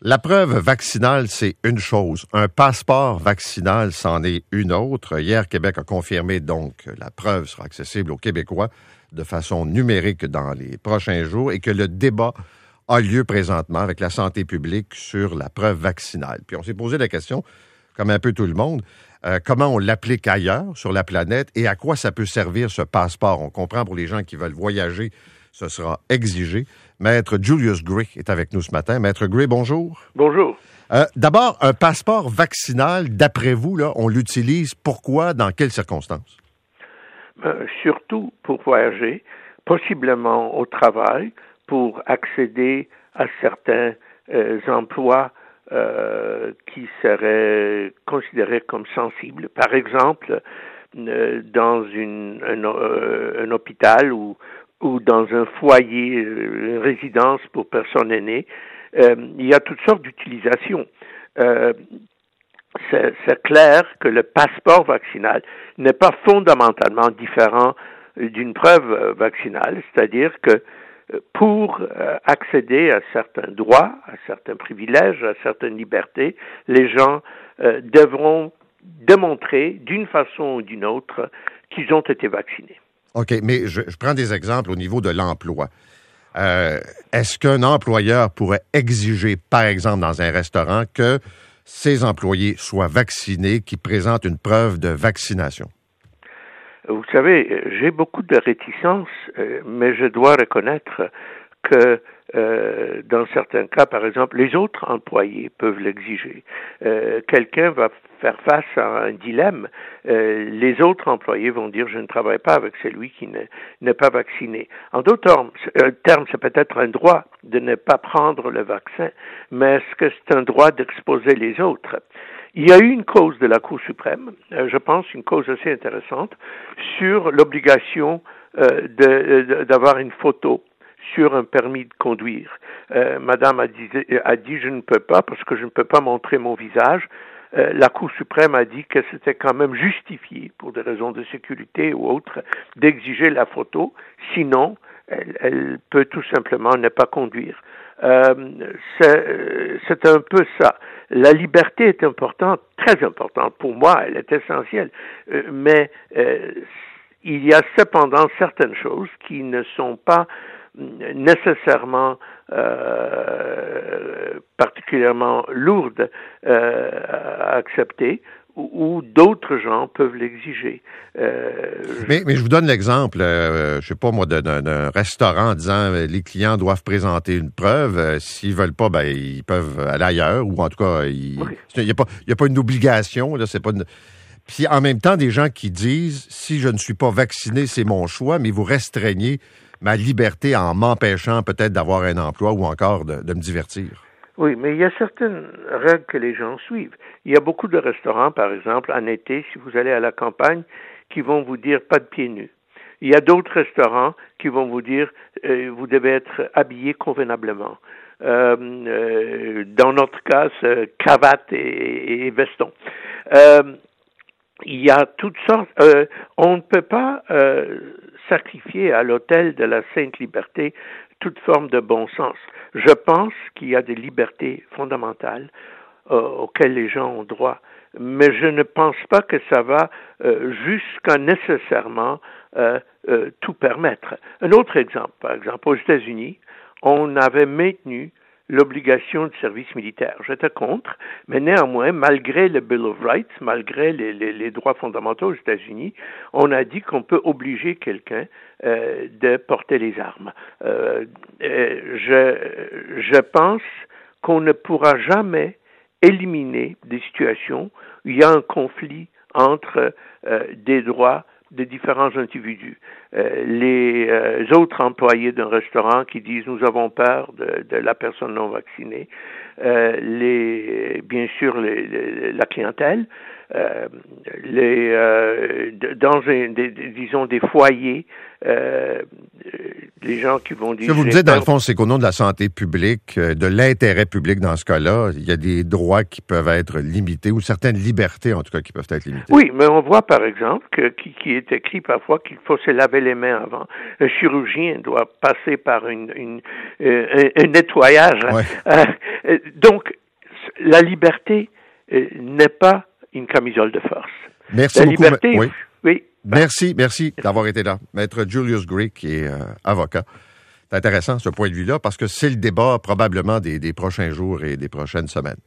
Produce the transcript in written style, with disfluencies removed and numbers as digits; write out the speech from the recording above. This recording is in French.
la preuve vaccinale, c'est une chose. Un passeport vaccinal, c'en est une autre. Hier, Québec a confirmé donc que la preuve sera accessible aux Québécois de façon numérique dans les prochains jours et que le débat a lieu présentement avec la santé publique sur la preuve vaccinale. Puis on s'est posé la question, comme un peu tout le monde, comment on l'applique ailleurs sur la planète et à quoi ça peut servir ce passeport. On comprend pour les gens qui veulent voyager, ce sera exigé. Maître Julius Gray est avec nous ce matin. Maître Gray, bonjour. Bonjour. D'abord, un passeport vaccinal, d'après vous, là, on l'utilise pourquoi, dans quelles circonstances? Surtout pour voyager, possiblement au travail, pour accéder à certains emplois qui seraient considérés comme sensibles. Par exemple, dans un hôpital ou dans un foyer, une résidence pour personnes aînées, il y a toutes sortes d'utilisations. C'est clair que le passeport vaccinal n'est pas fondamentalement différent d'une preuve vaccinale, c'est-à-dire que pour accéder à certains droits, à certains privilèges, à certaines libertés, les gens devront démontrer d'une façon ou d'une autre qu'ils ont été vaccinés. OK, mais je prends des exemples au niveau de l'emploi. Est-ce qu'un employeur pourrait exiger, par exemple, dans un restaurant, que ses employés soient vaccinés, qui présentent une preuve de vaccination? Vous savez, j'ai beaucoup de réticences, mais je dois reconnaître que dans certains cas, par exemple, les autres employés peuvent l'exiger. Quelqu'un va faire face à un dilemme. Les autres employés vont dire « je ne travaille pas avec celui qui n'est pas vacciné ». En d'autres termes, c'est peut-être un droit de ne pas prendre le vaccin, mais est-ce que c'est un droit d'exposer les autres? Il y a eu une cause de la Cour suprême, je pense une cause assez intéressante, sur l'obligation d'avoir une photo sur un permis de conduire. Madame a dit je ne peux pas parce que je ne peux pas montrer mon visage. La Cour suprême a dit que c'était quand même justifié pour des raisons de sécurité ou autres d'exiger la photo, sinon elle peut tout simplement ne pas conduire. C'est un peu ça. La liberté est importante, très importante pour moi, elle est essentielle, mais il y a cependant certaines choses qui ne sont pas nécessairement particulièrement lourdes à accepter, ou d'autres gens peuvent l'exiger. Mais je vous donne l'exemple, je sais pas moi, d'un restaurant en disant les clients doivent présenter une preuve. S'ils veulent pas, ben ils peuvent aller ailleurs, ou en tout cas, il y a pas une obligation. Là, c'est pas une... Puis en même temps, des gens qui disent si je ne suis pas vacciné, c'est mon choix, mais vous restreignez ma liberté en m'empêchant peut-être d'avoir un emploi ou encore de me divertir. Oui, mais il y a certaines règles que les gens suivent. Il y a beaucoup de restaurants, par exemple, en été, si vous allez à la campagne, qui vont vous dire pas de pieds nus. Il y a d'autres restaurants qui vont vous dire vous devez être habillé convenablement. Dans notre cas, c'est cravate et veston. Il y a toutes sortes. On ne peut pas sacrifier à l'autel de la sainte liberté toute forme de bon sens. Je pense qu'il y a des libertés fondamentales auxquelles les gens ont droit, mais je ne pense pas que ça va jusqu'à nécessairement tout permettre. Un autre exemple, par exemple, aux États-Unis, on avait maintenu l'obligation de service militaire. J'étais contre, mais néanmoins, malgré le Bill of Rights, malgré les droits fondamentaux aux États-Unis, on a dit qu'on peut obliger quelqu'un de porter les armes. Je pense qu'on ne pourra jamais éliminer des situations où il y a un conflit entre des droits de différents individus. Les autres employés d'un restaurant qui disent « nous avons peur de la personne non vaccinée », bien sûr la clientèle, dans disons des foyers, les gens qui vont dire... Ce que vous dites, dans le fond, c'est qu'au nom de la santé publique, de l'intérêt public dans ce cas-là, il y a des droits qui peuvent être limités, ou certaines libertés, en tout cas, qui peuvent être limitées. Oui, mais on voit, par exemple, qui est écrit parfois qu'il faut se laver les mains avant. Un chirurgien doit passer par un nettoyage. Ouais. Donc, la liberté n'est pas une camisole de force. Merci la beaucoup. Liberté, oui. Merci d'avoir été là. Maître Julius Gray, qui est avocat. C'est intéressant, ce point de vue-là, parce que c'est le débat probablement des prochains jours et des prochaines semaines.